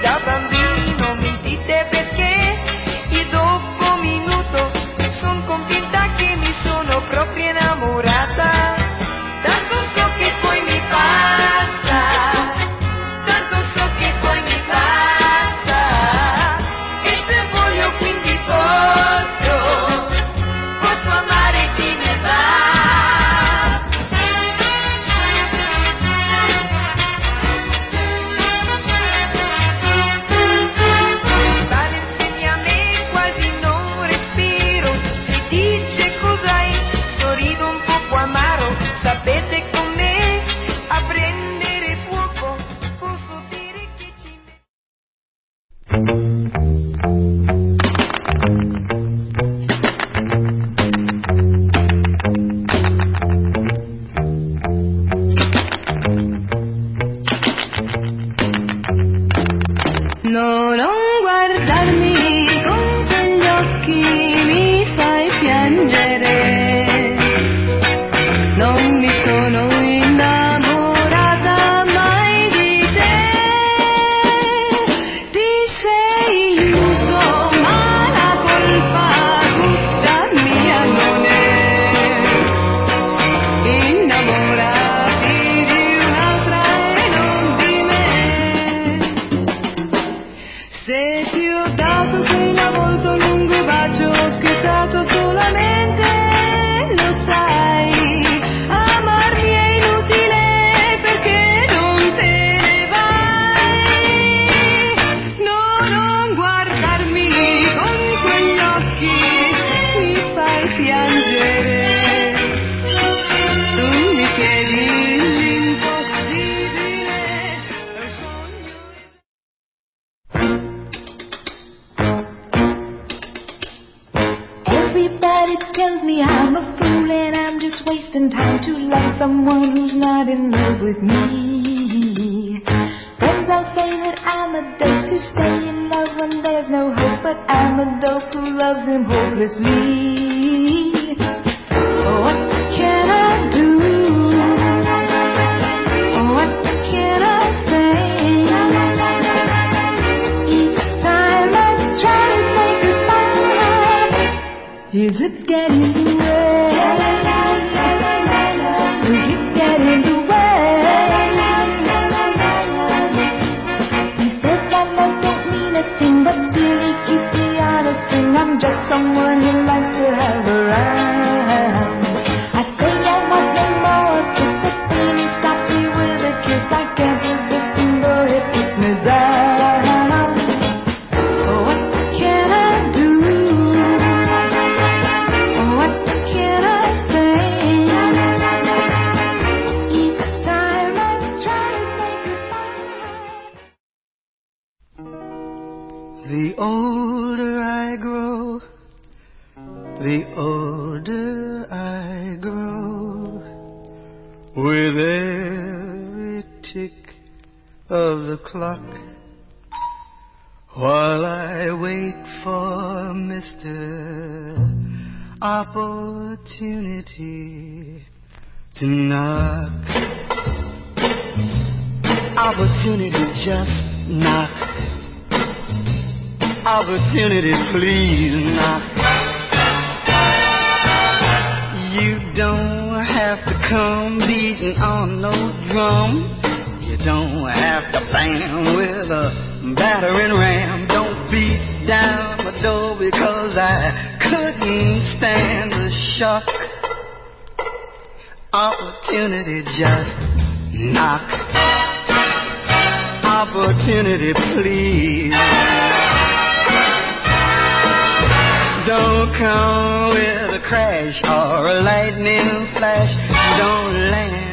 da bambino, mentite perché e dopo un minuto son convinta che mi sono proprio innamorata. Tanto so che poi mi passa, tanto so che poi mi passa, e se voglio quindi posso amare chi me va. Vale insegna a me, quasi non respiro, se dice cos'hai, sorrido un poco amaro, sapete con me a prendere fuoco, posso dire che ci No, non guardarmi con quegli occhi, mi fai piangere. Non mi sono innamorata mai di te. Ti sei illuso, ma la colpa tutta mia non è. Innamorati di un'altra e non di me. Se ti ho dato quella volta un lungo bacio, ho scherzato solamente, lo sai, amarmi è inutile perché non te ne vai. No, non guardarmi con quegli occhi, mi fai piangere. Tu mi chiedi l'impossibile, lo sogno. Everybody tells me I'm a fool and I'm just wasting time to love someone who's not in love with me. Friends all say that I'm a dope to stay in love when there's no hope, but I'm a dope who loves him hopelessly. What can I do? What can I say? Each time I try to say goodbye, is it getting in the way? Is it getting in the way? He says that love don't mean a thing, but still he keeps me on a string. I'm just someone he likes to have around. I say I want no more, kiss the feeling stops me with a kiss. I can't resist him though he puts me down. What can I do? What can I say? Each time I try to say goodbye. The older I grow, the older I grow, with every tick of the clock, while I wait for Mr. Opportunity to knock. Opportunity, just knock. Opportunity, please knock. You don't have to come beating on no drum. You don't have to bang with a battering ram. Don't beat down my door because I couldn't stand the shock. Opportunity, just knock. Opportunity, please. Don't come with a crash or a lightning flash. Don't land